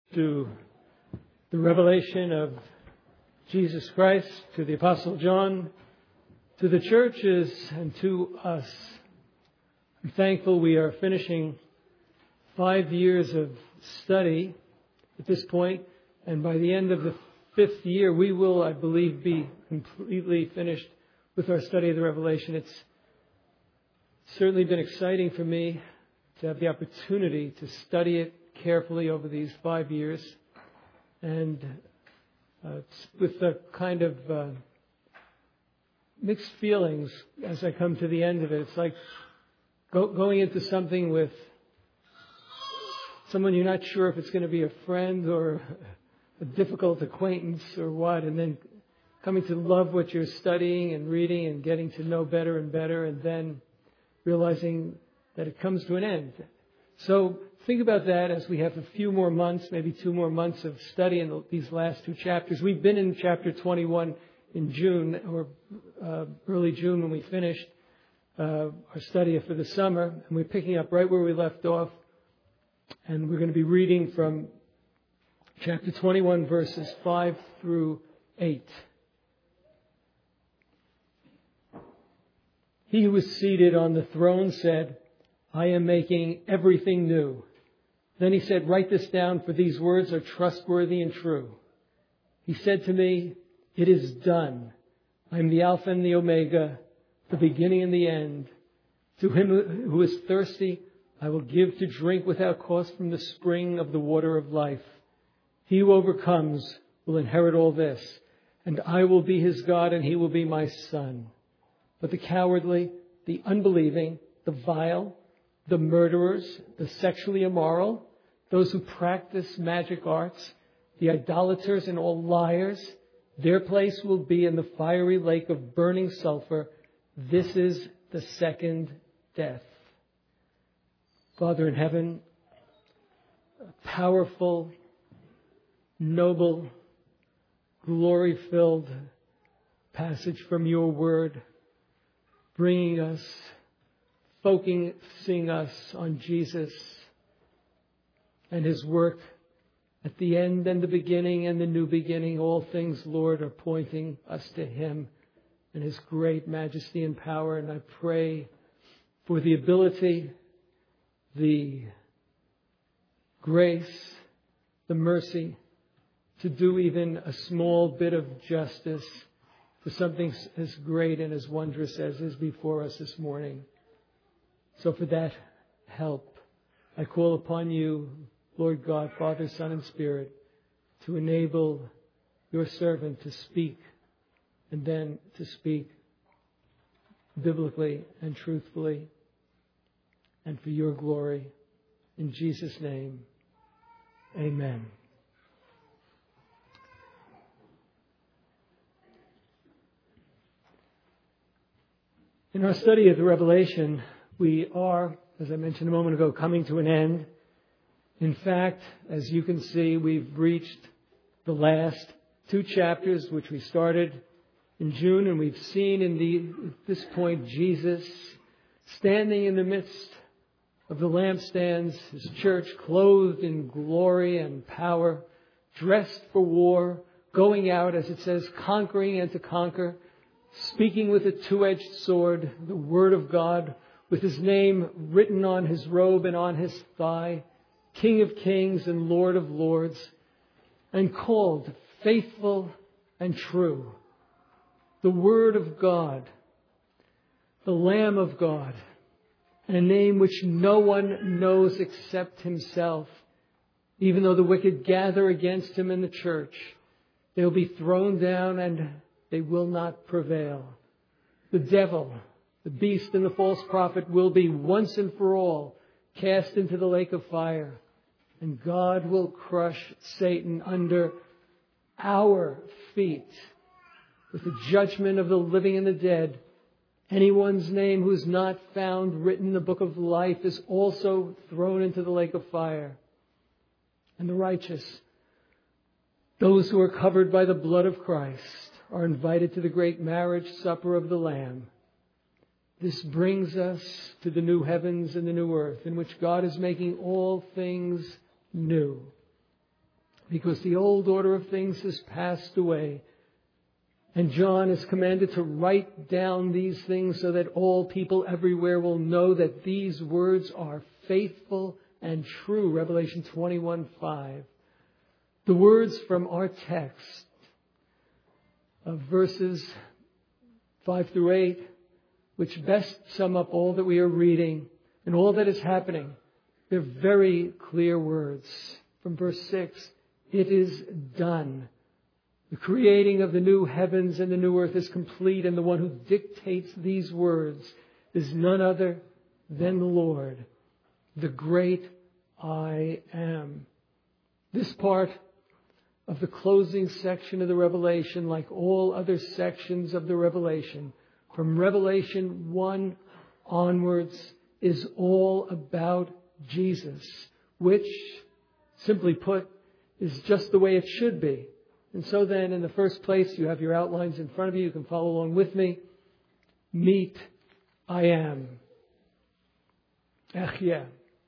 to the revelation of Jesus Christ, to the Apostle John, to the churches, and to us. I'm thankful we are finishing 5 years of study at this point, and by the end of the 5th year, we will, I believe, be completely finished with our study of the Revelation. It's certainly been exciting for me to have the opportunity to study it carefully over these 5 years, and with a kind of mixed feelings as I come to the end of it. It's like going into something with someone you're not sure if it's going to be a friend or a difficult acquaintance or what, and then coming to love what you're studying and reading and getting to know better and better, and then realizing that it comes to an end. So think about that as we have a few more months, maybe 2 more months of study in these last 2 chapters. We've been in chapter 21 in June, or early June when we finished our study for the summer, and we're picking up right where we left off, and we're going to be reading from chapter 21, verses 5 through 8. He who was seated on the throne said, "I am making everything new." Then he said, "Write this down, for these words are trustworthy and true." He said to me, "It is done. I am the Alpha and the Omega, the beginning and the end. To him who is thirsty, I will give to drink without cost from the spring of the water of life. He who overcomes will inherit all this, and I will be his God, and he will be my son. But the cowardly, the unbelieving, the vile, the murderers, the sexually immoral, those who practice magic arts, the idolaters and all liars, their place will be in the fiery lake of burning sulfur. This is the second death." Father in heaven, a powerful, noble, glory-filled passage from your word, bringing us, focusing us on Jesus and his work at the end and the beginning and the new beginning. All things, Lord, are pointing us to him and his great majesty and power. And I pray for the ability, the grace, the mercy to do even a small bit of justice to something as great and as wondrous as is before us this morning. So for that help, I call upon you, Lord God, Father, Son, and Spirit, to enable your servant to speak, and then to speak biblically and truthfully, and for your glory. In Jesus' name, amen. In our study of the Revelation, we are, as I mentioned a moment ago, coming to an end. In fact, as you can see, we've reached the last 2 chapters, which we started in June, and we've seen at this point Jesus standing in the midst of the lampstands, his church clothed in glory and power, dressed for war, going out, as it says, conquering and to conquer, speaking with a 2-edged sword, the word of God, with his name written on his robe and on his thigh, King of kings and Lord of lords, and called faithful and true. The word of God, the Lamb of God, and a name which no one knows except himself. Even though the wicked gather against him in the church, they'll be thrown down and they will not prevail. The devil, the beast, and the false prophet will be once and for all cast into the lake of fire. And God will crush Satan under our feet with the judgment of the living and the dead. Anyone's name who's not found written in the book of life is also thrown into the lake of fire. And the righteous, those who are covered by the blood of Christ, are invited to the great marriage supper of the Lamb. This brings us to the new heavens and the new earth, in which God is making all things new. because the old order of things has passed away. And John is commanded to write down these things so that all people everywhere will know that these words are faithful and true. Revelation 21:5. The words from our text of verses 5 through 8, which best sum up all that we are reading and all that is happening. They're very clear words. From verse 6, it is done. The creating of the new heavens and the new earth is complete, and the one who dictates these words is none other than the Lord, the great I Am. This part of the closing section of the Revelation, like all other sections of the Revelation, from Revelation 1 onwards, is all about Jesus, which, simply put, is just the way it should be. And so then, in the first place, you have your outlines in front of you. You can follow along with me. Meet I Am. Ehyeh.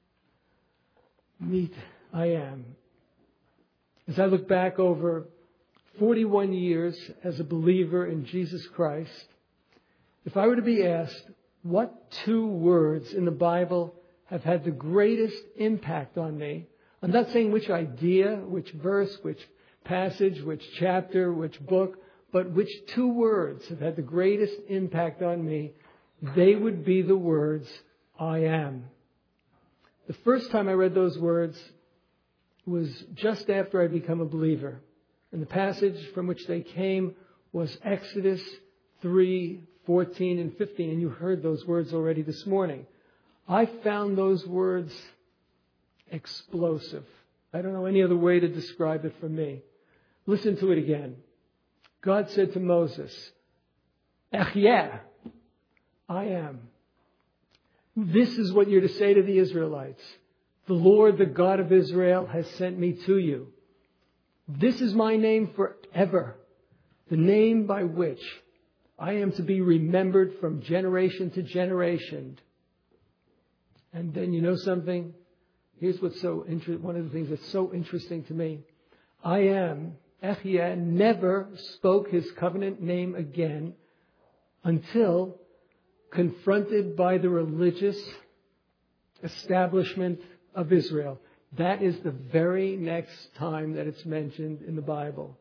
Meet I Am. As I look back over 41 years as a believer in Jesus Christ, if I were to be asked what two words in the Bible have had the greatest impact on me, I'm not saying which idea, which verse, which passage, which chapter, which book, but which two words have had the greatest impact on me, they would be the words, I am. The first time I read those words was just after I'd become a believer. And the passage from which they came was Exodus 3:14 and 15. And you heard those words already this morning. I found those words explosive. I don't know any other way to describe it for me. Listen to it again. God said to Moses, Ehyeh, I am. This is what you're to say to the Israelites. The Lord, the God of Israel, has sent me to you. This is my name forever, the name by which I am to be remembered from generation to generation. And then you know something? Here's what's so interesting. One of the things that's so interesting to me. I am, Ehyeh, never spoke his covenant name again until confronted by the religious establishment of Israel. That is the very next time that it's mentioned in the Bible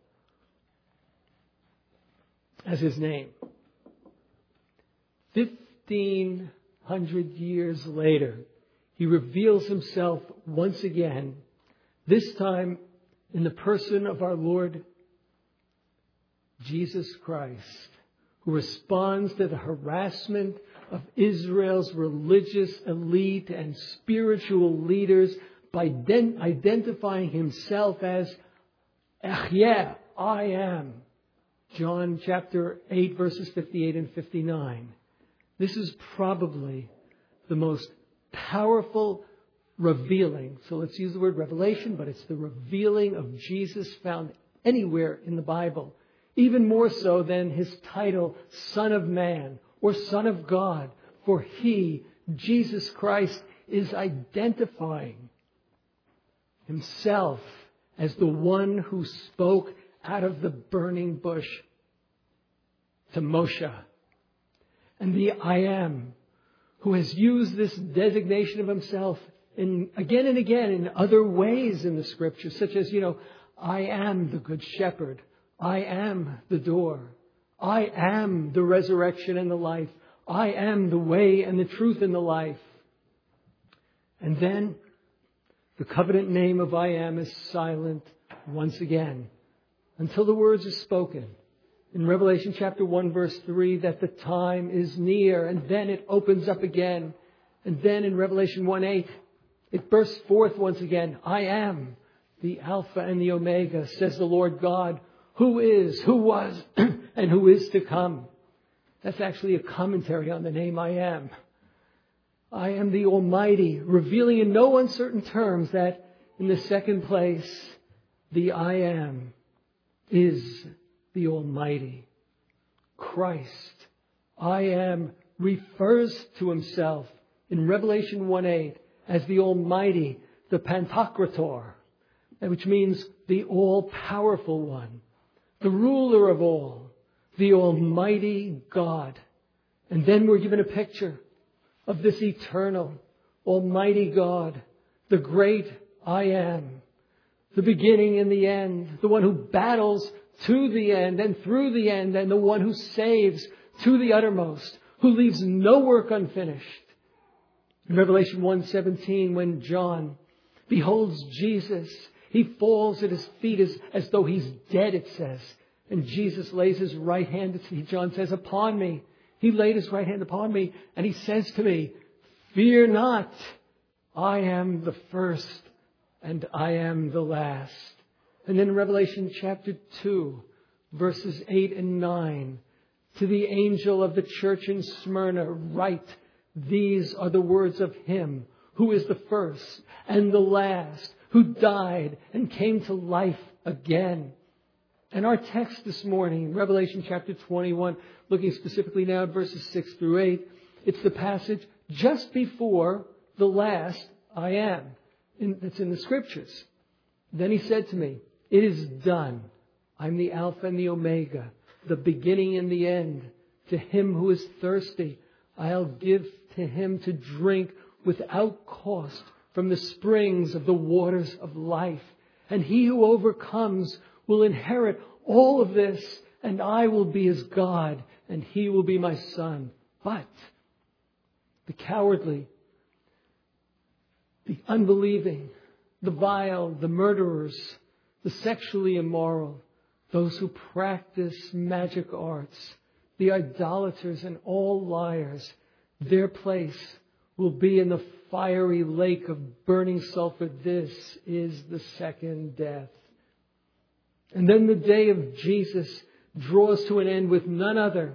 as his name. 1,500 years later, he reveals himself once again, this time in the person of our Lord Jesus Christ, who responds to the harassment of Israel's religious elite and spiritual leaders by identifying himself as Ehyeh, I am. John chapter 8, verses 58 and 59. This is probably the most powerful revealing. So let's use the word revelation, but it's the revealing of Jesus found anywhere in the Bible. Even more so than his title, Son of Man or Son of God. For he, Jesus Christ, is identifying himself as the one who spoke out of the burning bush to Moshe. And the I am, who has used this designation of himself again and again in other ways in the Scripture, such as, I am the Good Shepherd. I am the door. I am the resurrection and the life. I am the way and the truth and the life. And then the covenant name of I am is silent once again until the words are spoken. In Revelation chapter 1 verse 3 that the time is near, and then it opens up again. And then in Revelation 1:8 it bursts forth once again. I am the Alpha and the Omega, says the Lord God, who is, who was, and who is to come. That's actually a commentary on the name I am. I am the Almighty, revealing in no uncertain terms that in the second place, the I am is the Almighty. Christ, I am, refers to himself in Revelation 1:8 as the Almighty, the Pantocrator, which means the all-powerful one, the ruler of all, the Almighty God. And then we're given a picture of this eternal, Almighty God, the great I Am, the beginning and the end, the one who battles to the end and through the end, and the one who saves to the uttermost, who leaves no work unfinished. In Revelation 1:17, when John beholds Jesus, he falls at his feet as though he's dead, it says. And Jesus lays his right hand, John says, upon me. He laid his right hand upon me, and he says to me, fear not, I am the first and I am the last. And then in Revelation chapter 2, verses 8 and 9, to the angel of the church in Smyrna, write, these are the words of him who is the first and the last, who died and came to life again. And our text this morning, Revelation chapter 21, looking specifically now at verses 6 through 8, it's the passage just before the last I am. That's in the Scriptures. Then he said to me, it is done. I'm the Alpha and the Omega, the beginning and the end. To him who is thirsty, I'll give to him to drink without cost from the springs of the waters of life. And he who overcomes will inherit all of this, and I will be his God, and he will be my son. But the cowardly, the unbelieving, the vile, the murderers, the sexually immoral, those who practice magic arts, the idolaters and all liars, their place will be in the fiery lake of burning sulfur. This is the second death. And then the day of Jesus draws to an end with none other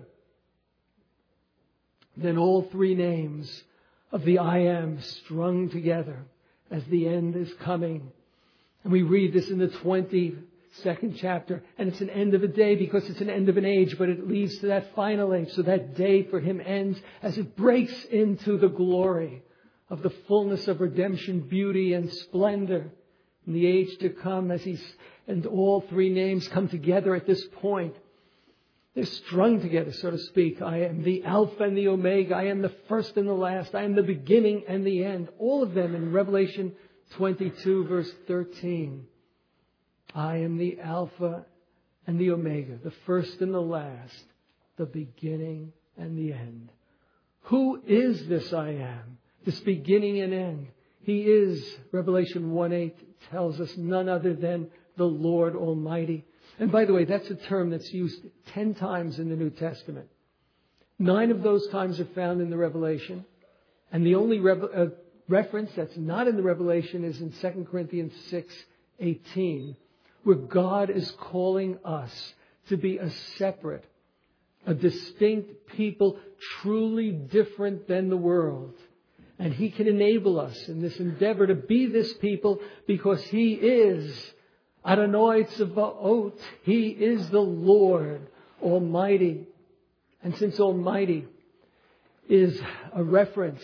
than all three names of the I Am strung together as the end is coming. And we read this in the 22nd chapter. And it's an end of a day because it's an end of an age, but it leads to that final age. So that day for him ends as it breaks into the glory of the fullness of redemption, beauty and splendor in the age to come, and all three names come together at this point. They're strung together, so to speak. I am the Alpha and the Omega. I am the first and the last. I am the beginning and the end. All of them in Revelation 22, verse 13. I am the Alpha and the Omega, the first and the last, the beginning and the end. Who is this I Am? This beginning and end. He is, Revelation 1:8 tells us, none other than the Lord Almighty. And by the way, that's a term that's used 10 times in the New Testament. 9 of those times are found in the Revelation. And the only reference that's not in the Revelation is in 2 Corinthians 6:18, where God is calling us to be a separate, a distinct people, truly different than the world. And He can enable us in this endeavor to be this people because He is Adonai Tzvaot. He is the Lord Almighty. And since Almighty is a reference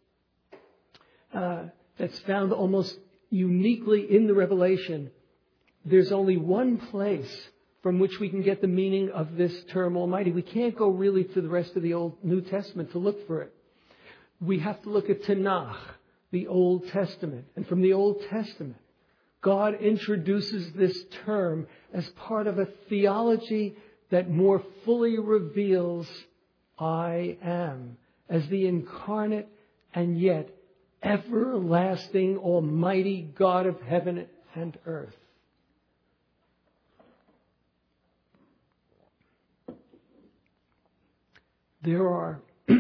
that's found almost uniquely in the Revelation, there's only one place from which we can get the meaning of this term Almighty. We can't go really to the rest of the New Testament to look for it. We have to look at Tanakh, the Old Testament. And from the Old Testament, God introduces this term as part of a theology that more fully reveals I am as the incarnate and yet everlasting Almighty God of heaven and earth. There are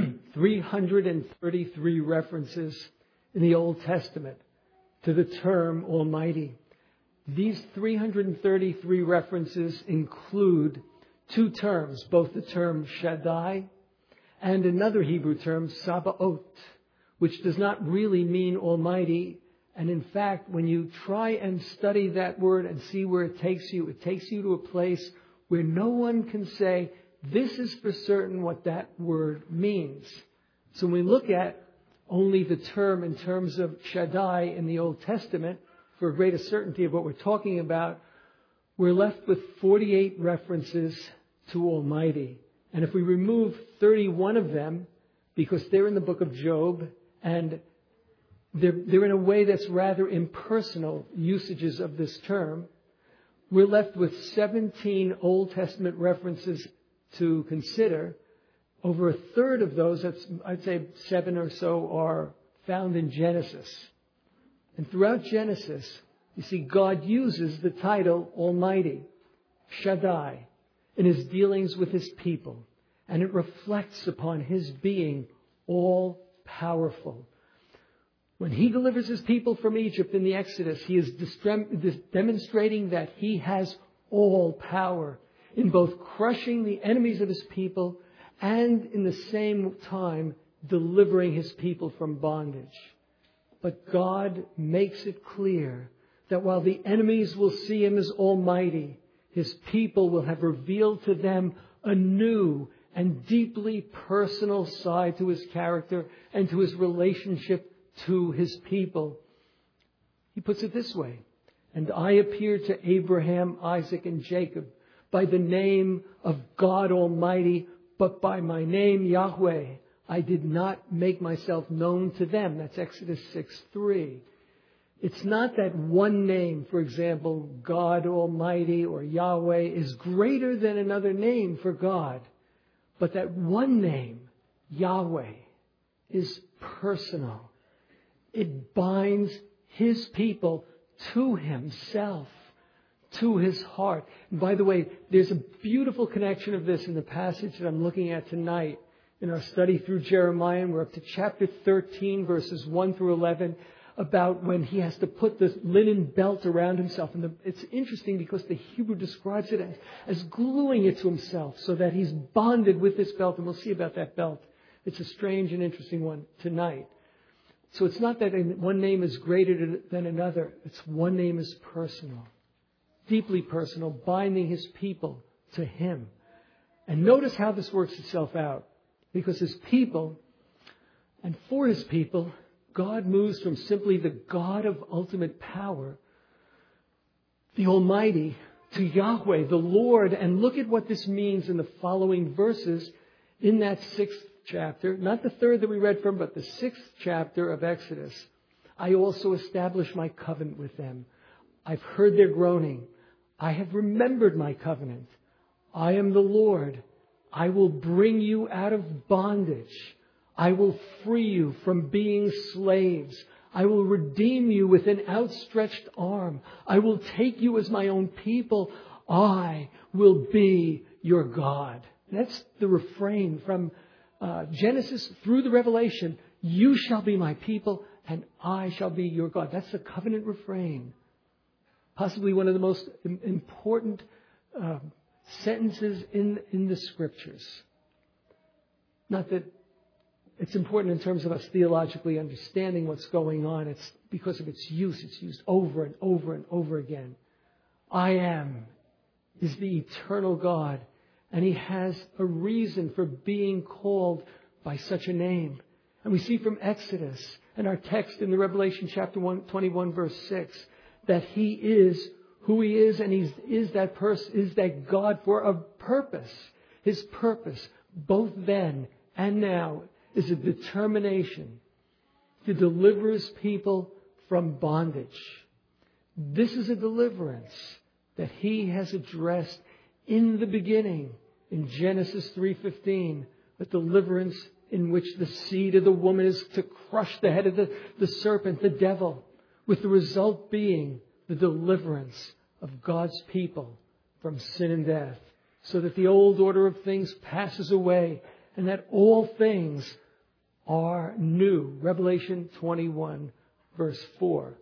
333 references in the Old Testament to the term Almighty. These 333 references include 2 terms, both the term Shaddai and another Hebrew term, Sabaoth, which does not really mean Almighty. And in fact, when you try and study that word and see where it takes you to a place where no one can say, this is for certain what that word means. So when we look at only the term in terms of Shaddai in the Old Testament, for a greater certainty of what we're talking about, we're left with 48 references to Almighty. And if we remove 31 of them, because they're in the book of Job, and they're in a way that's rather impersonal usages of this term, we're left with 17 Old Testament references to consider. Over a third of those, I'd say 7 or so, are found in Genesis. And throughout Genesis, you see God uses the title Almighty, Shaddai, in His dealings with His people. And it reflects upon His being all-powerful. When He delivers His people from Egypt in the Exodus, He is demonstrating that He has all power in both crushing the enemies of His people and in the same time delivering His people from bondage. But God makes it clear that while the enemies will see Him as Almighty, His people will have revealed to them a new and deeply personal side to His character and to His relationship to His people. He puts it this way, "And I appeared to Abraham, Isaac, and Jacob by the name of God Almighty, but by my name Yahweh I did not make myself known to them." That's Exodus 6:3. It's not that one name, for example, God Almighty or Yahweh, is greater than another name for God. But that one name, Yahweh, is personal. It binds His people to Himself, to His heart. And by the way, there's a beautiful connection of this in the passage that I'm looking at tonight in our study through Jeremiah. And we're up to chapter 13, verses 1 through 11, about when he has to put this linen belt around himself. And it's interesting because the Hebrew describes it as gluing it to himself so that he's bonded with this belt. And we'll see about that belt. It's a strange and interesting one tonight. So it's not that one name is greater than another. It's one name is personal, deeply personal, binding His people to Him. And notice how this works itself out. Because His people, and for His people, God moves from simply the God of ultimate power, the Almighty, to Yahweh, the Lord. And look at what this means in the following verses in that 6th chapter. Not the 3rd that we read from, but the 6th chapter of Exodus. "I also establish my covenant with them. I've heard their groaning. I have remembered my covenant. I am the Lord. I will bring you out of bondage. I will free you from being slaves. I will redeem you with an outstretched arm. I will take you as my own people. I will be your God." That's the refrain from Genesis through the Revelation. You shall be my people and I shall be your God. That's the covenant refrain. Possibly one of the most important sentences in the Scriptures. Not that it's important in terms of us theologically understanding what's going on. It's because of its use. It's used over and over and over again. I am is the eternal God. And He has a reason for being called by such a name. And we see from Exodus and our text in the Revelation chapter 21 verse 6 that He is who He is, and He is that person, is that God for a purpose. His purpose, both then and now, is a determination to deliver His people from bondage. This is a deliverance that He has addressed in the beginning in Genesis 3:15, a deliverance in which the seed of the woman is to crush the head of the serpent, the devil, with the result being the deliverance of God's people from sin and death, so that the old order of things passes away and that all things are new. Revelation 21 verse 4.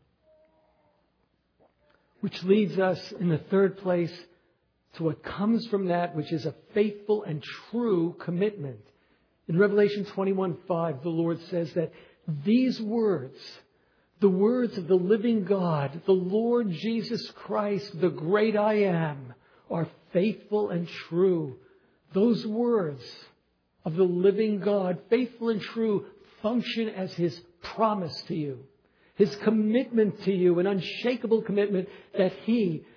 Which leads us in the third place to what comes from that, which is a faithful and true commitment. In Revelation 21:5, the Lord says that these words, the words of the living God, the Lord Jesus Christ, the great I am, are faithful and true. Those words of the living God, faithful and true, function as His promise to you. His commitment to you, an unshakable commitment that He,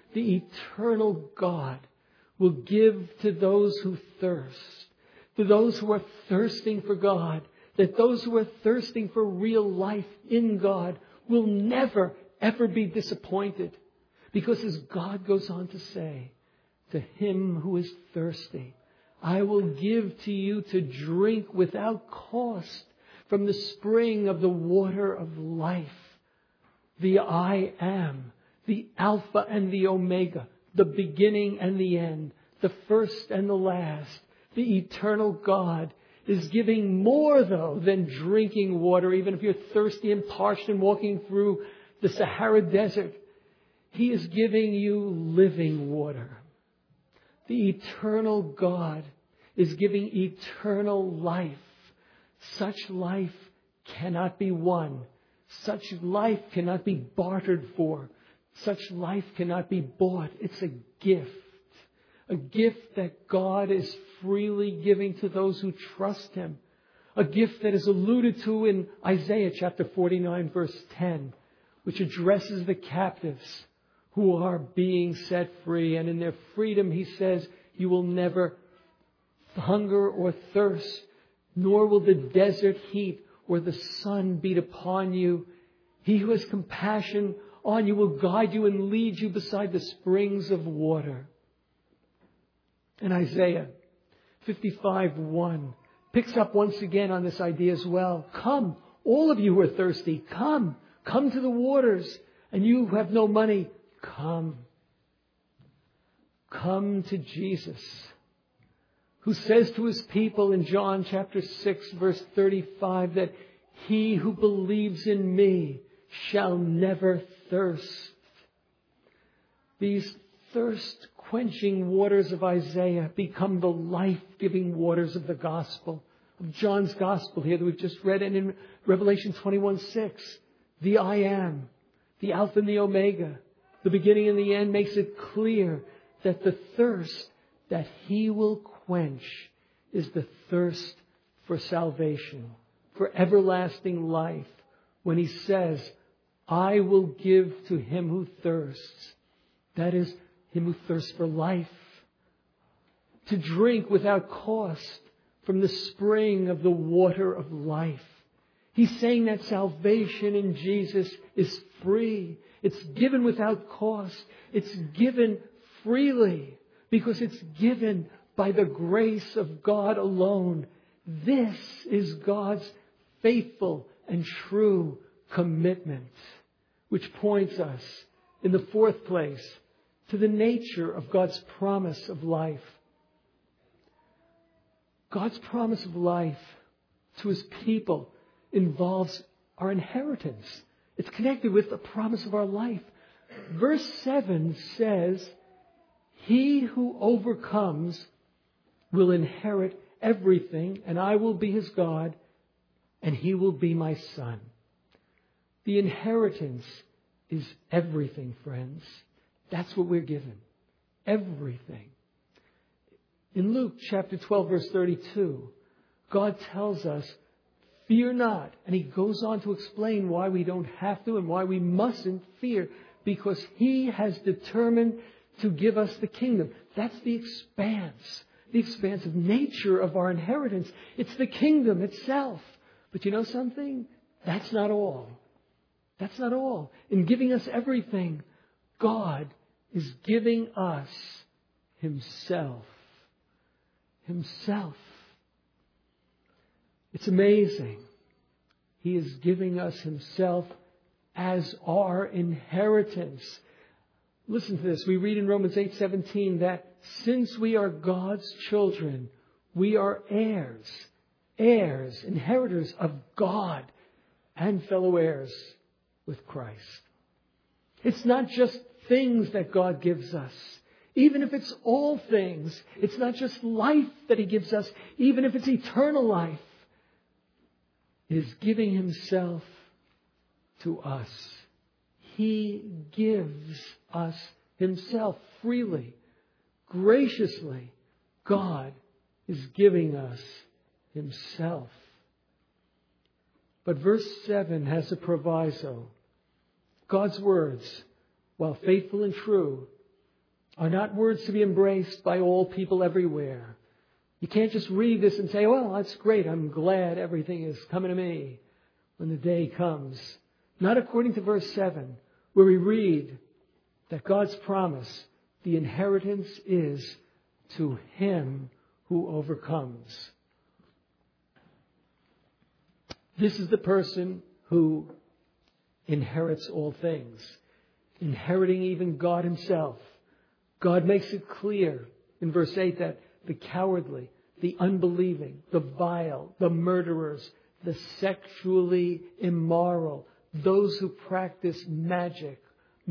the eternal God, will give to those who thirst, to those who are thirsting for God, that those who are thirsting for real life in God will never, ever be disappointed. Because as God goes on to say, to him who is thirsty, I will give to you to drink without cost from the spring of the water of life. The I am, the Alpha and the Omega, the beginning and the end, the first and the last, the eternal God is giving more, though, than drinking water. Even if you're thirsty and parched and walking through the Sahara Desert, he is giving you living water. The eternal God is giving eternal life. Such life cannot be won. Such life cannot be bartered for. Such life cannot be bought. It's a gift. A gift that God is freely giving to those who trust him. A gift that is alluded to in Isaiah chapter 49 verse 10, which addresses the captives who are being set free. And in their freedom, he says, you will never hunger or thirst, nor will the desert heat or the sun beat upon you. He who has compassion on you will guide you and lead you beside the springs of water. And Isaiah 55:1 picks up once again on this idea as well. Come, all of you who are thirsty, come to the waters. And you who have no money, come to Jesus, who says to his people in John chapter 6 verse 35 that he who believes in me shall never thirst. These thirst-quenching waters of Isaiah become the life-giving waters of the gospel, of John's gospel here that we've just read. And in Revelation 21:6, the I am, the Alpha and the Omega, the beginning and the end, makes it clear that the thirst that he will quench is the thirst for salvation, for everlasting life, when he says, I will give to him who thirsts. That is, him who thirsts for life, to drink without cost from the spring of the water of life. He's saying that salvation in Jesus is free. It's given without cost. It's given freely because it's given by the grace of God alone. This is God's faithful and true commitment, which points us, in the fourth place, to the nature of God's promise of life. God's promise of life to his people involves our inheritance. It's connected with the promise of our life. Verse 7 says, he who overcomes will inherit everything, and I will be his God, and he will be my son. The inheritance is everything, friends. That's what we're given. Everything. In Luke chapter 12, verse 32, God tells us, fear not. And he goes on to explain why we don't have to and why we mustn't fear. Because he has determined to give us the kingdom. That's the expansive nature of our inheritance. It's the kingdom itself. But you know something? That's not all. That's not all. In giving us everything, God is giving us himself. Himself. It's amazing. He is giving us himself as our inheritance. Listen to this. We read in Romans 8:17 that since we are God's children, we are heirs, inheritors of God, and fellow heirs with Christ. It's not just things that God gives us. Even if it's all things, it's not just life that he gives us. Even if it's eternal life, he is giving himself to us. He gives us himself freely, graciously. God is giving us himself. But verse 7 has a proviso. God's words, while faithful and true, are not words to be embraced by all people everywhere. You can't just read this and say, well, that's great. I'm glad everything is coming to me when the day comes. Not according to verse 7, where we read that God's promise, the inheritance is to him who overcomes. This is the person who inherits all things, inheriting even God himself. God makes it clear in verse 8 that the cowardly, the unbelieving, the vile, the murderers, the sexually immoral, those who practice magic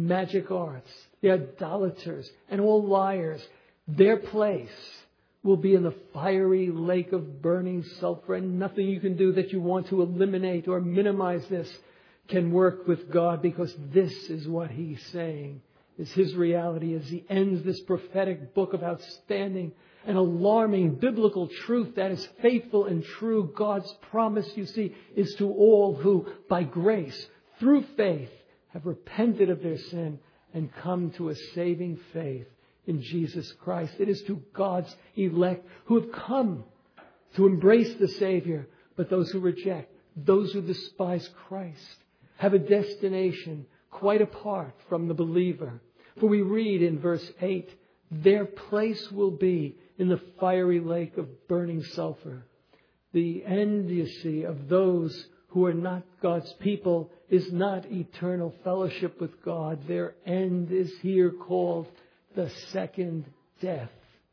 arts, the idolaters, and all liars, their place will be in the fiery lake of burning sulfur, and nothing you can do that you want to eliminate or minimize this can work with God, because this is what he's saying is his reality as he ends this prophetic book of outstanding and alarming biblical truth that is faithful and true. God's promise, you see, is to all who, by grace, through faith, have repented of their sin and come to a saving faith in Jesus Christ. It is to God's elect who have come to embrace the Savior, but those who reject, those who despise Christ, have a destination quite apart from the believer. For we read in verse 8, their place will be in the fiery lake of burning sulfur. The end, you see, of those who are not God's people is not eternal fellowship with God. Their end is here called the second death.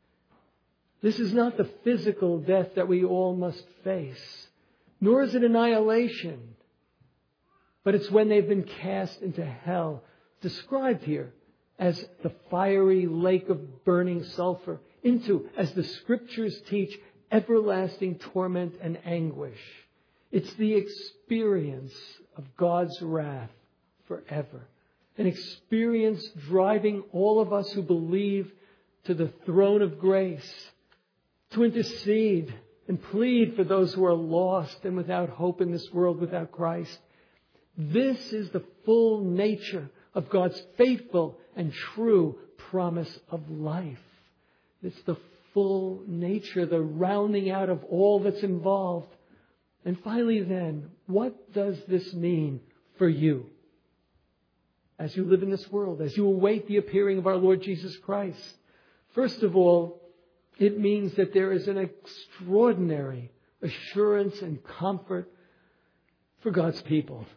This is not the physical death that we all must face, nor is it annihilation, but it's when they've been cast into hell, described here as the fiery lake of burning sulfur, into, as the Scriptures teach, everlasting torment and anguish. It's the experience of God's wrath forever. An experience driving all of us who believe to the throne of grace to intercede and plead for those who are lost and without hope in this world without Christ. This is the full nature of God's faithful and true promise of life. It's the full nature, the rounding out of all that's involved. And finally then, what does this mean for you as you live in this world, as you await the appearing of our Lord Jesus Christ? First of all, it means that there is an extraordinary assurance and comfort for God's people.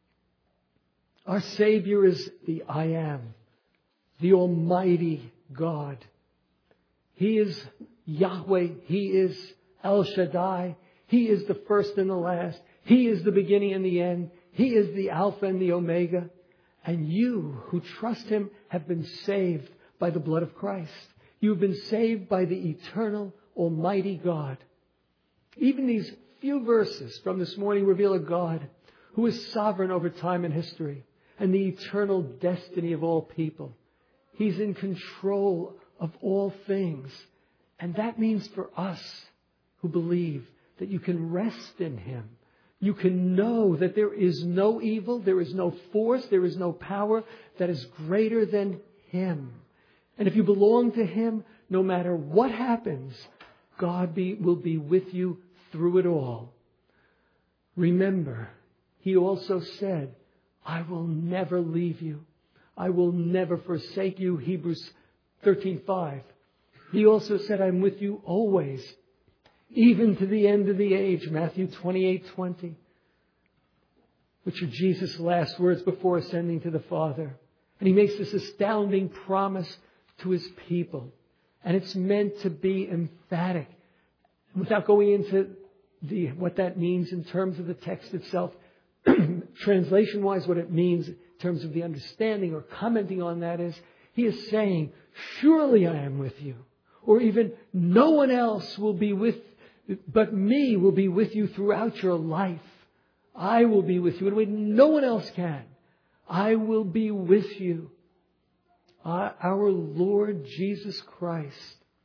Our Savior is the I Am, the Almighty God. He is Yahweh. He is El Shaddai. He is the first and the last. He is the beginning and the end. He is the Alpha and the Omega. And you who trust Him have been saved by the blood of Christ. You have been saved by the eternal Almighty God. Even these few verses from this morning reveal a God who is sovereign over time and history and the eternal destiny of all people. He's in control of all things. And that means for us who believe that you can rest in Him. You can know that there is no evil, there is no force, there is no power that is greater than Him. And if you belong to Him, no matter what happens, God will be with you through it all. Remember, He also said, I will never leave you. I will never forsake you. Hebrews 13:5. He also said, I'm with you always, even to the end of the age. Matthew 28:20. Which are Jesus' last words before ascending to the Father. And He makes this astounding promise to His people. And it's meant to be emphatic. Without going into what that means in terms of the text itself, translation-wise, what it means in terms of the understanding or commenting on that is, He is saying, surely I am with you. Or even, no one else will be but me will be with you throughout your life. I will be with you in a way no one else can. I will be with you. Our Lord Jesus Christ,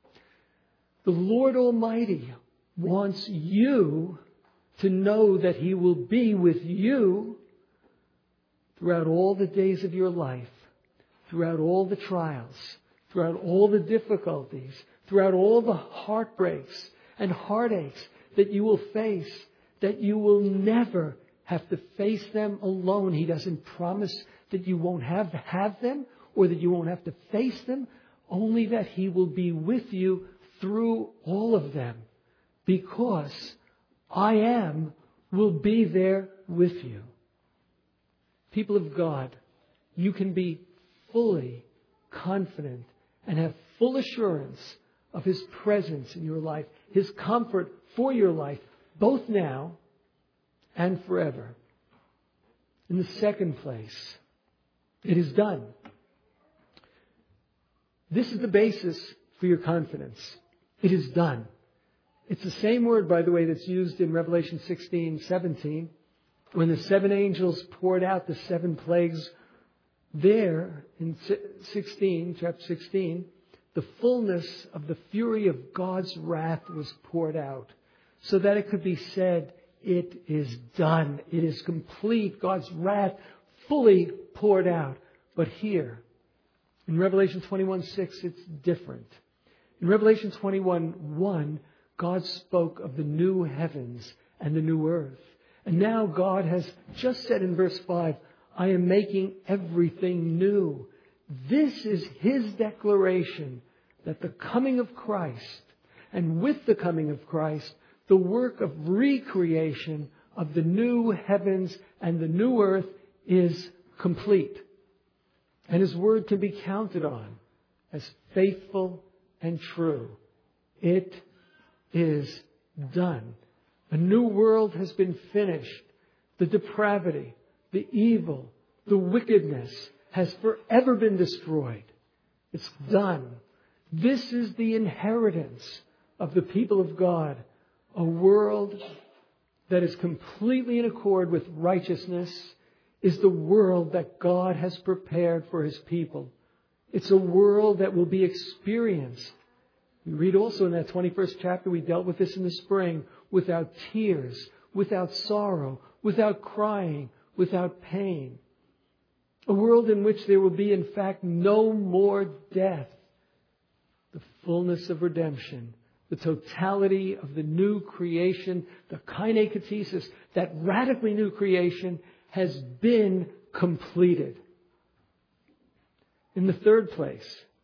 the Lord Almighty, wants you to know that He will be with you throughout all the days of your life, throughout all the trials, throughout all the difficulties, throughout all the heartbreaks and heartaches that you will face, that you will never have to face them alone. He doesn't promise that you won't have them or that you won't have to face them, only that He will be with you through all of them, because I Am will be there with you. People of God, you can be fully confident and have full assurance of His presence in your life, His comfort for your life, both now and forever. In the second place, it is done. This is the basis for your confidence. It is done. It's the same word, by the way, that's used in Revelation 16:17, when the 7 angels poured out the 7 plagues. There, in chapter 16, the fullness of the fury of God's wrath was poured out, so that it could be said, it is done. It is complete. God's wrath fully poured out. But here, in Revelation 21:6, it's different. In Revelation 21:1, God spoke of the new heavens and the new earth. And now God has just said in verse 5, I am making everything new. This is His declaration that the coming of Christ, and with the coming of Christ, the work of recreation of the new heavens and the new earth is complete. And His word can be counted on as faithful and true. It is done. A new world has been finished. The depravity, the evil, the wickedness has forever been destroyed. It's done. This is the inheritance of the people of God. A world that is completely in accord with righteousness is the world that God has prepared for His people. It's a world that will be experienced. We read also in that 21st chapter, we dealt with this in the spring, without tears, without sorrow, without crying, without pain. A world in which there will be, in fact, no more death. The fullness of redemption, the totality of the new creation, the kainekatesis, that radically new creation has been completed. In the third place,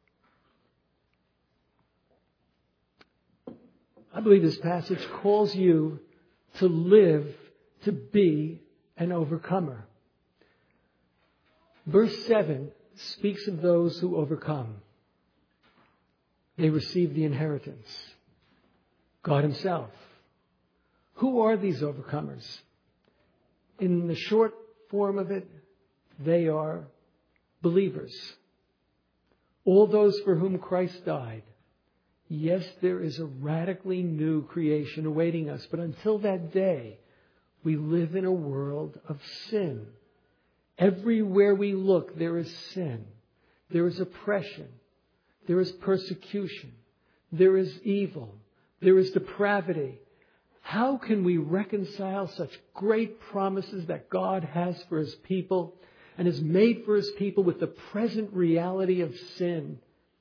I believe this passage calls you to live, to be an overcomer. Verse 7 speaks of those who overcome. They receive the inheritance. God Himself. Who are these overcomers? In the short form of it, they are believers. All those for whom Christ died. Yes, there is a radically new creation awaiting us, but until that day, we live in a world of sin. Everywhere we look, there is sin. There is oppression. There is persecution. There is evil. There is depravity. How can we reconcile such great promises that God has for His people and has made for His people with the present reality of sin?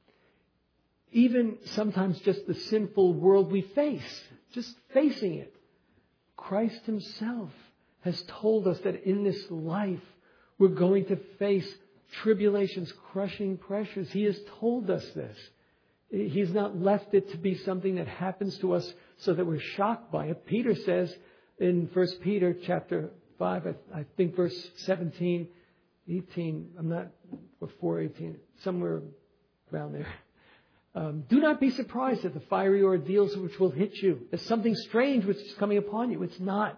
Even sometimes just the sinful world we face, just facing it. Christ Himself has told us that in this life we're going to face tribulations, crushing pressures. He has told us this. He's not left it to be something that happens to us so that we're shocked by it. Peter says in 1 Peter chapter 5, I think verse 17, 18, or 4:18, somewhere around there. Do not be surprised at the fiery ordeals which will hit you. There's something strange which is coming upon you. It's not.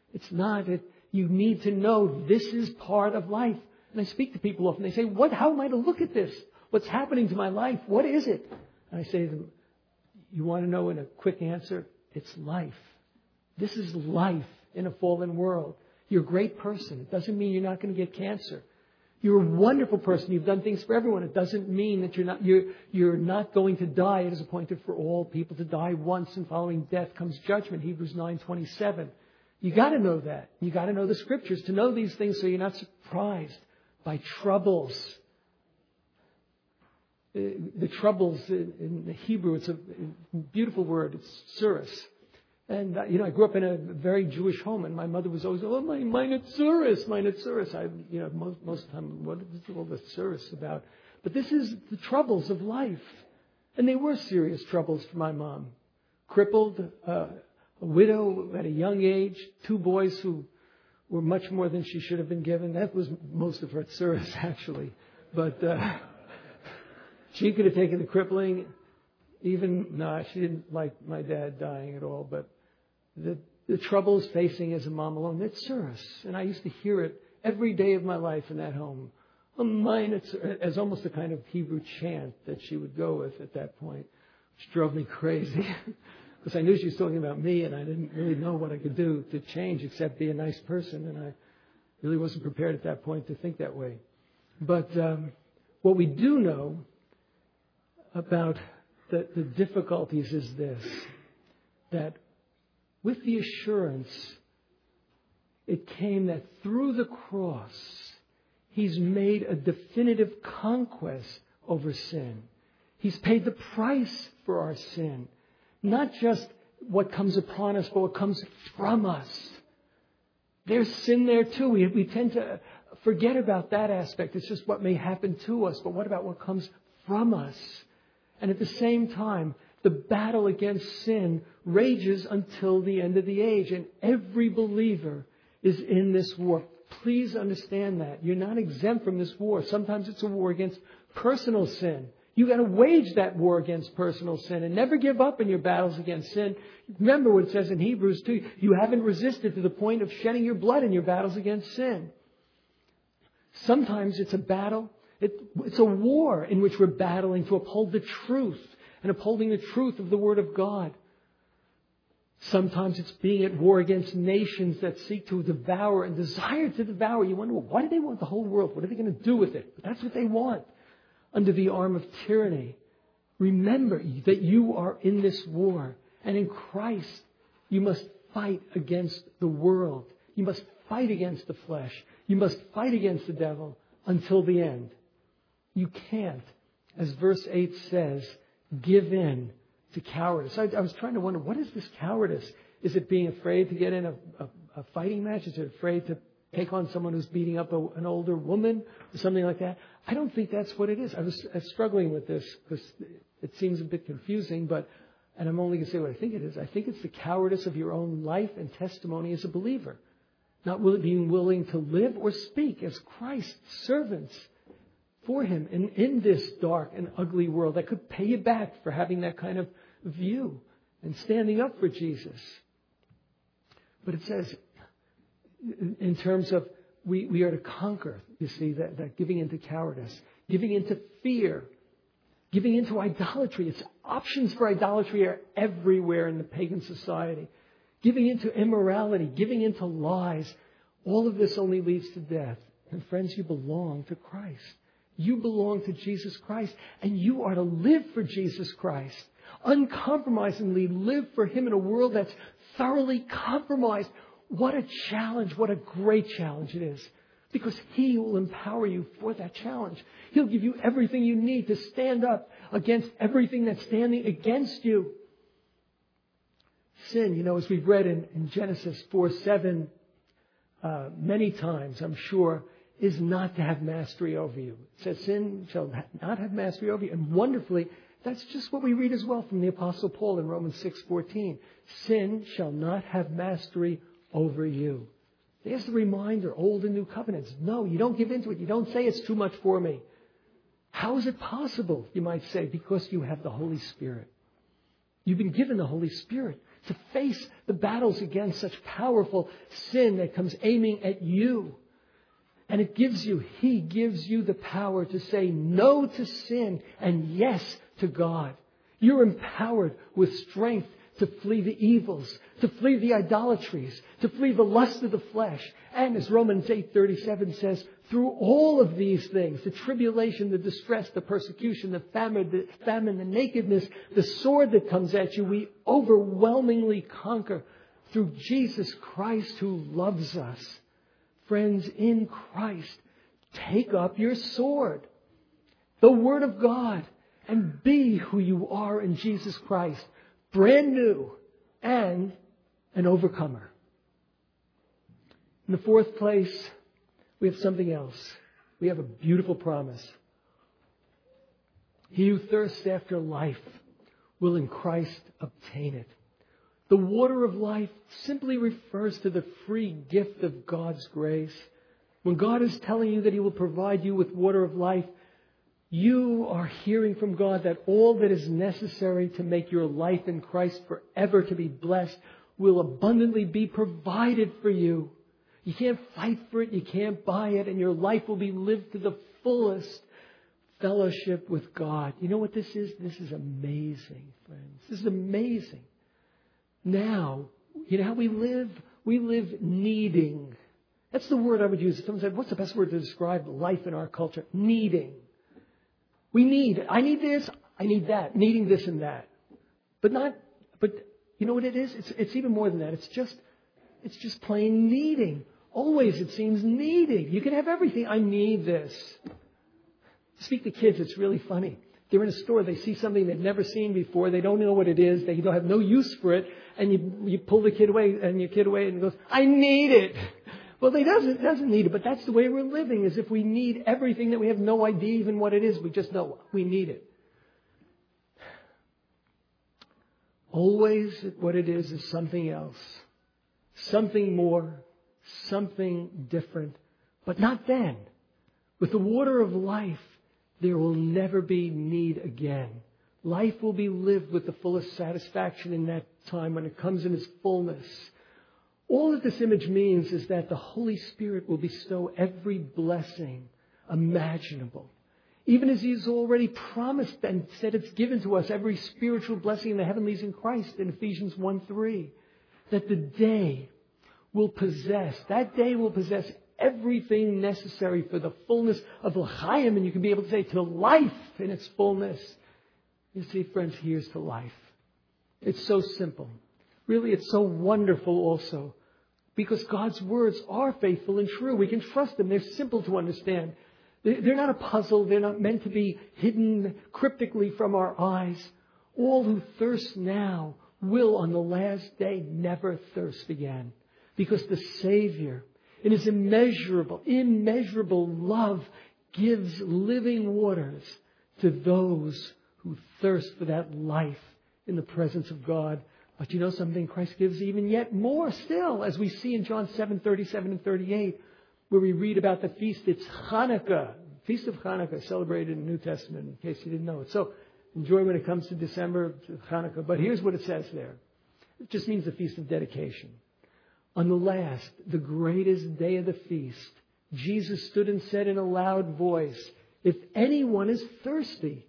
You need to know this is part of life. And I speak to people often. They say, how am I to look at this? What's happening to my life? What is it? And I say to them, you want to know in a quick answer? It's life. This is life in a fallen world. You're a great person. It doesn't mean you're not going to get cancer. You're a wonderful person. You've done things for everyone. It doesn't mean that you're not going to die. It is appointed for all people to die once, and following death comes judgment. Hebrews 9:27. You got to know that. You got to know the Scriptures to know these things so you're not surprised by troubles. The troubles in the Hebrew, it's a beautiful word. It's tsuris. And, I grew up in a very Jewish home, and my mother was always, mine tsuris. Most of the time, what is all the tsuris about? But this is the troubles of life. And they were serious troubles for my mom. Crippled, a widow at a young age, 2 boys who were much more than she should have been given. That was most of her tsuris, actually. But she could have taken the crippling. She didn't like my dad dying at all. But the troubles facing as a mom alone, that's tsuris. And I used to hear it every day of my life in that home. As almost a kind of Hebrew chant that she would go with at that point, which drove me crazy. Because I knew she was talking about me, and I didn't really know what I could do to change except be a nice person. And I really wasn't prepared at that point to think that way. But what we do know about the difficulties is this, that with the assurance, it came that through the cross, He's made a definitive conquest over sin. He's paid the price for our sin. Not just what comes upon us, but what comes from us. There's sin there too. We tend to forget about that aspect. It's just what may happen to us. But what about what comes from us? And at the same time, the battle against sin rages until the end of the age. And every believer is in this war. Please understand that. You're not exempt from this war. Sometimes it's a war against personal sin. You got to wage that war against personal sin and never give up in your battles against sin. Remember what it says in Hebrews 2. You haven't resisted to the point of shedding your blood in your battles against sin. Sometimes it's a battle. It's a war in which we're battling to uphold the truth and upholding the truth of the Word of God. Sometimes it's being at war against nations that seek to devour and desire to devour. You wonder, why do they want the whole world? What are they going to do with it? But that's what they want under the arm of tyranny. Remember that you are in this war. And in Christ, you must fight against the world. You must fight against the flesh. You must fight against the devil until the end. You can't, as verse 8 says, give in to cowardice. I was trying to wonder, what is this cowardice? Is it being afraid to get in a fighting match? Is it afraid to take on someone who's beating up an older woman or something like that? I don't think that's what it is. I was struggling with this because it seems a bit confusing, and I'm only going to say what I think it is. I think it's the cowardice of your own life and testimony as a believer. Not being willing to live or speak as Christ's servants for Him in this dark and ugly world that could pay you back for having that kind of view and standing up for Jesus. But it says, in terms of we are to conquer, you see, that giving into cowardice, giving into fear, giving into idolatry. It's options for idolatry are everywhere in the pagan society. Giving into immorality, giving into lies. All of this only leads to death. And friends, you belong to Christ. You belong to Jesus Christ, and you are to live for Jesus Christ. Uncompromisingly live for Him in a world that's thoroughly compromised. What a challenge, what a great challenge it is. Because He will empower you for that challenge. He'll give you everything you need to stand up against everything that's standing against you. Sin, as we've read in Genesis 4:7 many times, I'm sure, is not to have mastery over you. It says sin shall not have mastery over you. And wonderfully, that's just what we read as well from the Apostle Paul in Romans 6:14. Sin shall not have mastery over you. There's the reminder, Old and New Covenants. No, you don't give into it. You don't say it's too much for me. How is it possible, you might say? Because you have the Holy Spirit. You've been given the Holy Spirit to face the battles against such powerful sin that comes aiming at you. And He gives you the power to say no to sin and yes to God. You're empowered with strength to flee the evils, to flee the idolatries, to flee the lust of the flesh. And as Romans 8:37 says, through all of these things, the tribulation, the distress, the persecution, the famine, the nakedness, the sword that comes at you, we overwhelmingly conquer through Jesus Christ who loves us. Friends, in Christ, take up your sword, the Word of God, and be who you are in Jesus Christ, brand new and an overcomer. In the fourth place, we have something else. We have a beautiful promise. He who thirsts after life will in Christ obtain it. The water of life simply refers to the free gift of God's grace. When God is telling you that He will provide you with water of life, you are hearing from God that all that is necessary to make your life in Christ forever to be blessed will abundantly be provided for you. You can't fight for it, you can't buy it, and your life will be lived to the fullest fellowship with God. You know what this is? This is amazing, friends. This is amazing. Now, you know how we live? We live needing. That's the word I would use. If someone said, what's the best word to describe life in our culture? Needing. We need. I need this. I need that. Needing this and that. But you know what it is? It's even more than that. It's just plain needing. Always it seems needing. You can have everything. I need this. Speak to kids, it's really funny. They're in a store, they see something they've never seen before, they don't know what it is, they don't have no use for it, and you pull the kid away, and your kid away, and he goes, I need it. Well, he doesn't need it, but that's the way we're living, as if we need everything that we have no idea even what it is. We just know we need it. Always what it is something else, something more, something different, but not then. With the water of life, there will never be need again. Life will be lived with the fullest satisfaction in that time when it comes in its fullness. All that this image means is that the Holy Spirit will bestow every blessing imaginable. Even as He's already promised and said it's given to us, every spiritual blessing in the heavenlies in Christ in Ephesians 1:3. That that day will possess everything necessary for the fullness of l'chaim, and you can be able to say to life in its fullness. You see, friends, here's to life. It's so simple. Really, it's so wonderful also. Because God's words are faithful and true. We can trust them. They're simple to understand. They're not a puzzle. They're not meant to be hidden cryptically from our eyes. All who thirst now will on the last day never thirst again. Because the Savior, in His immeasurable love, gives living waters to those who thirst for that life in the presence of God. But you know something? Christ gives even yet more still, as we see in John 7:37 and 38, where we read about the feast. It's Hanukkah, Feast of Hanukkah, celebrated in the New Testament, in case you didn't know it. So enjoy when it comes to December, to Hanukkah. But here's what it says there. It just means the Feast of Dedication. On the last, the greatest day of the feast, Jesus stood and said in a loud voice, if anyone is thirsty,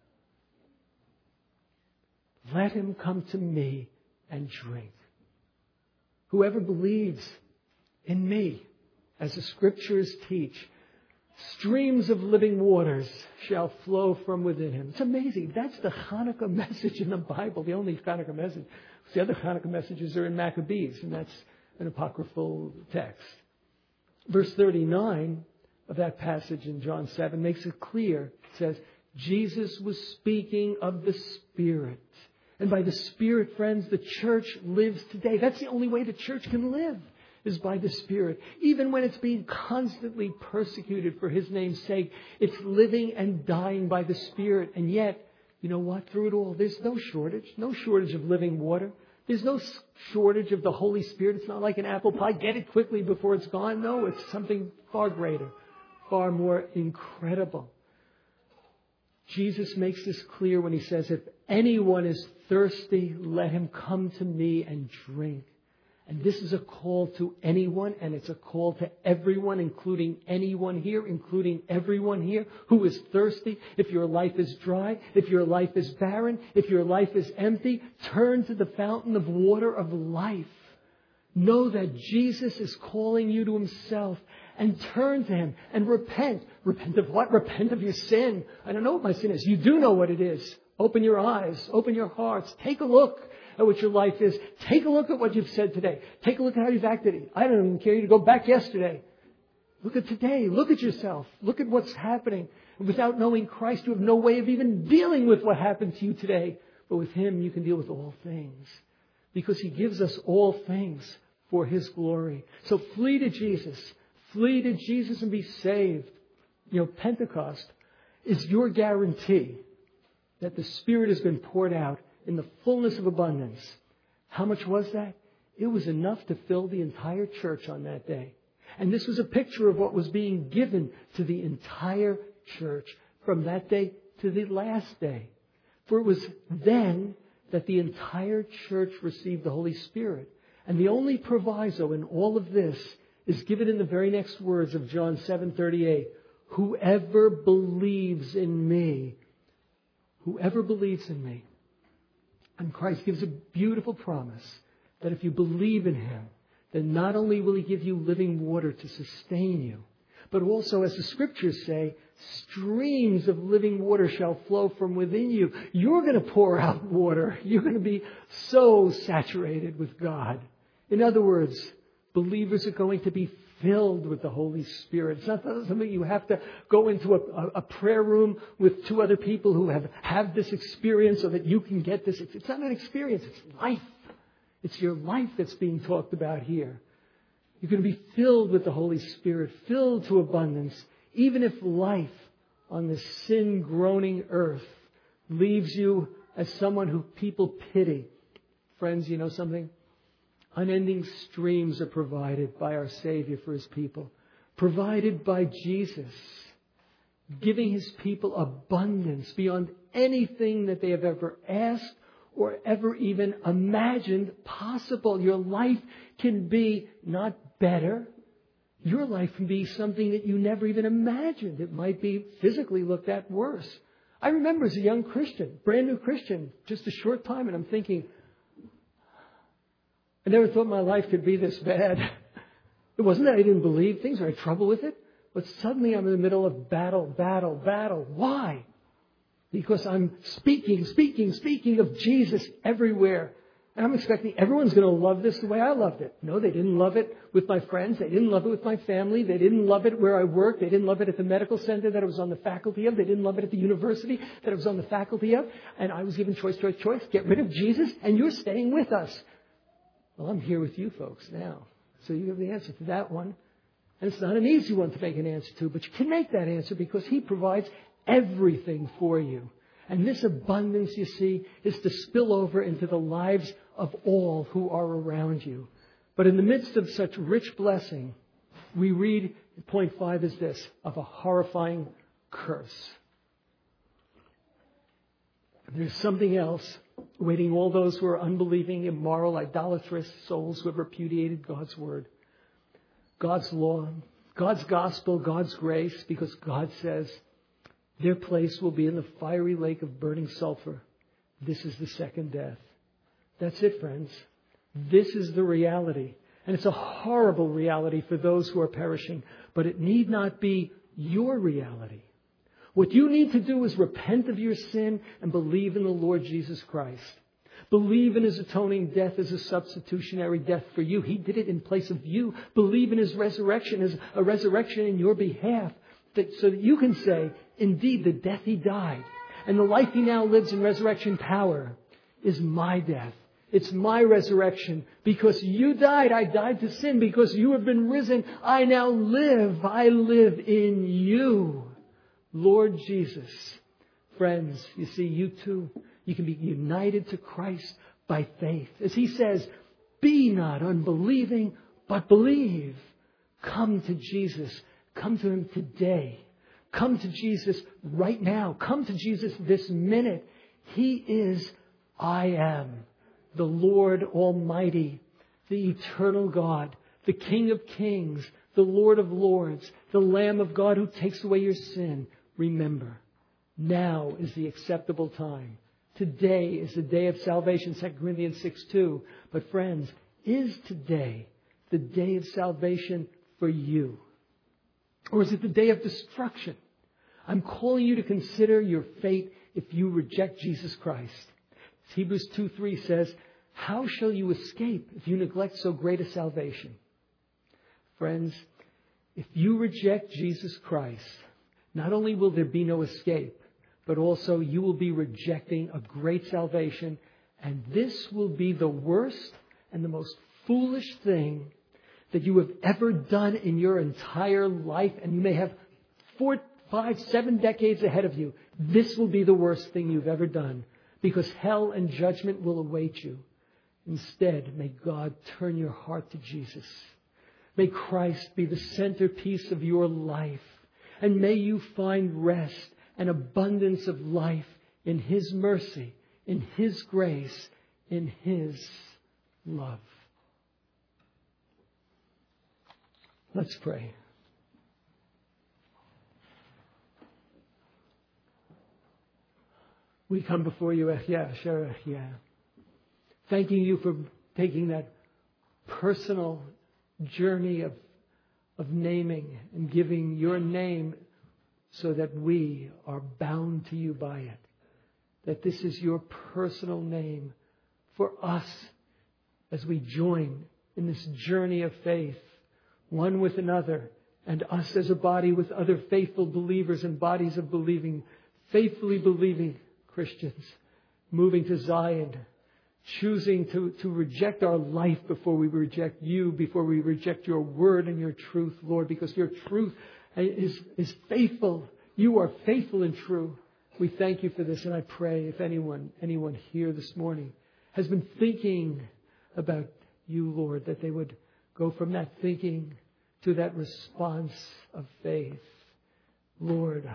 let him come to me and drink. Whoever believes in me, as the Scriptures teach, streams of living waters shall flow from within him. It's amazing. That's the Hanukkah message in the Bible, the only Hanukkah message. The other Hanukkah messages are in Maccabees, and that's an apocryphal text. Verse 39 of that passage in John 7 makes it clear. It says, Jesus was speaking of the Spirit. And by the Spirit, friends, the church lives today. That's the only way the church can live, is by the Spirit. Even when it's being constantly persecuted for His name's sake, it's living and dying by the Spirit. And yet, you know what? Through it all, there's no shortage of living water. There's no shortage of the Holy Spirit. It's not like an apple pie. Get it quickly before it's gone. No, it's something far greater, far more incredible. Jesus makes this clear when He says, if anyone is thirsty, let him come to me and drink. And this is a call to anyone, and it's a call to everyone, including anyone here, including everyone here who is thirsty. If your life is dry, if your life is barren, if your life is empty, turn to the fountain of water of life. Know that Jesus is calling you to Himself, and turn to Him and repent. Repent of what? Repent of your sin. I don't know what my sin is. You do know what it is. Open your eyes. Open your hearts. Take a look at what your life is. Take a look at what you've said today. Take a look at how you've acted. I don't even care you to go back yesterday. Look at today. Look at yourself. Look at what's happening. And without knowing Christ, you have no way of even dealing with what happened to you today. But with Him, you can deal with all things. Because He gives us all things for His glory. So flee to Jesus. Flee to Jesus and be saved. Pentecost is your guarantee that the Spirit has been poured out in the fullness of abundance. How much was that? It was enough to fill the entire church on that day. And this was a picture of what was being given to the entire church from that day to the last day. For it was then that the entire church received the Holy Spirit. And the only proviso in all of this is given in the very next words of John 7:38. Whoever believes in me. Whoever believes in me. And Christ gives a beautiful promise that if you believe in Him, then not only will He give you living water to sustain you, but also, as the Scriptures say, streams of living water shall flow from within you. You're going to pour out water. You're going to be so saturated with God. In other words, believers are going to be filled with the Holy Spirit. It's not something you have to go into a prayer room with two other people who have this experience so that you can get this. It's not an experience. It's life. It's your life that's being talked about here. You're going to be filled with the Holy Spirit, filled to abundance, even if life on this sin-groaning earth leaves you as someone who people pity. Friends, you know something? Unending streams are provided by our Savior for His people. Provided by Jesus. Giving His people abundance beyond anything that they have ever asked or ever even imagined possible. Your life can be not better. Your life can be something that you never even imagined. It might be physically looked at worse. I remember as a young Christian, brand new Christian, just a short time, and I'm thinking, I never thought my life could be this bad. It wasn't that I didn't believe things or I had trouble with it, but suddenly I'm in the middle of battle. Why? Because I'm speaking of Jesus everywhere. And I'm expecting everyone's going to love this the way I loved it. No, they didn't love it with my friends. They didn't love it with my family. They didn't love it where I worked. They didn't love it at the medical center that I was on the faculty of. They didn't love it at the university that I was on the faculty of. And I was given choice. Get rid of Jesus and you're staying with us. Well, I'm here with you folks now. So you have the answer to that one. And it's not an easy one to make an answer to, but you can make that answer because He provides everything for you. And this abundance, you see, is to spill over into the lives of all who are around you. But in the midst of such rich blessing, we read, point 5 is this, of a horrifying curse. There's something else awaiting all those who are unbelieving, immoral, idolatrous souls who have repudiated God's word, God's law, God's gospel, God's grace, because God says their place will be in the fiery lake of burning sulfur. This is the second death. That's it, friends. This is the reality. And it's a horrible reality for those who are perishing, but it need not be your reality. What you need to do is repent of your sin and believe in the Lord Jesus Christ. Believe in His atoning death as a substitutionary death for you. He did it in place of you. Believe in His resurrection as a resurrection in your behalf, so that you can say, indeed, the death He died and the life He now lives in resurrection power is my death. It's my resurrection. Because you died, I died to sin. Because you have been risen, I now live. I live in you. Lord Jesus. Friends, you see, you too, you can be united to Christ by faith. As He says, be not unbelieving, but believe. Come to Jesus. Come to Him today. Come to Jesus right now. Come to Jesus this minute. He is I am, the Lord Almighty, the eternal God, the King of Kings, the Lord of Lords, the Lamb of God who takes away your sin. Remember, now is the acceptable time. Today is the day of salvation, 2 Corinthians 6:2. But friends, is today the day of salvation for you? Or is it the day of destruction? I'm calling you to consider your fate if you reject Jesus Christ. Hebrews 2:3 says, how shall you escape if you neglect so great a salvation? Friends, if you reject Jesus Christ, not only will there be no escape, but also you will be rejecting a great salvation. And this will be the worst and the most foolish thing that you have ever done in your entire life. And you may have 4, 5, 7 decades ahead of you. This will be the worst thing you've ever done, because hell and judgment will await you. Instead, may God turn your heart to Jesus. May Christ be the centerpiece of your life. And may you find rest and abundance of life in His mercy, in His grace, in His love. Let's pray. We come before you, thanking you for taking that personal journey of naming and giving your name so that we are bound to you by it. That this is your personal name for us as we join in this journey of faith, one with another, and us as a body with other faithful believers and bodies of believing, faithfully believing Christians, moving to Zion, choosing to reject our life before we reject you, before we reject your word and your truth, Lord, because your truth is faithful. You are faithful and true. We thank you for this, and I pray if anyone here this morning has been thinking about you, Lord, that they would go from that thinking to that response of faith. Lord,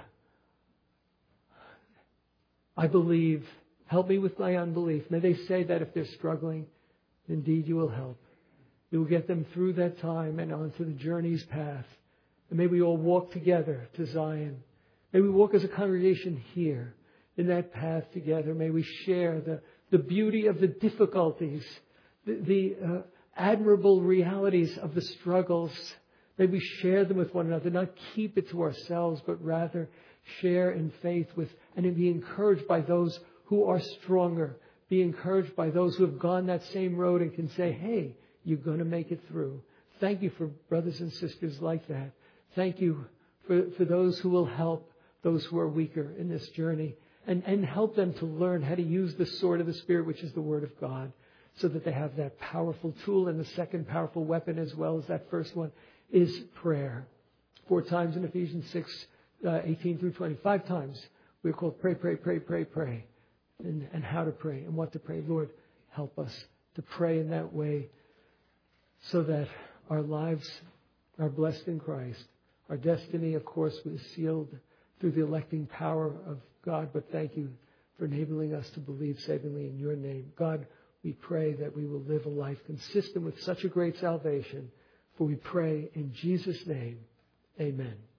I believe. Help me with my unbelief. May they say that if they're struggling, indeed you will help. You will get them through that time and onto the journey's path. And may we all walk together to Zion. May we walk as a congregation here in that path together. May we share the beauty of the difficulties, the admirable realities of the struggles. May we share them with one another, not keep it to ourselves, but rather share in faith with and be encouraged by those who are stronger. Be encouraged by those who have gone that same road and can say, hey, you're going to make it through. Thank you for brothers and sisters like that. Thank you for those who will help those who are weaker in this journey and help them to learn how to use the sword of the Spirit, which is the Word of God, so that they have that powerful tool. And the second powerful weapon, as well as that first one, is prayer. 4 times in Ephesians 6, 18 through 20. 5 times we're called pray, pray, pray, pray, pray. And how to pray and what to pray. Lord, help us to pray in that way so that our lives are blessed in Christ. Our destiny, of course, was sealed through the electing power of God. But thank you for enabling us to believe savingly in your name. God, we pray that we will live a life consistent with such a great salvation. For we pray in Jesus' name. Amen.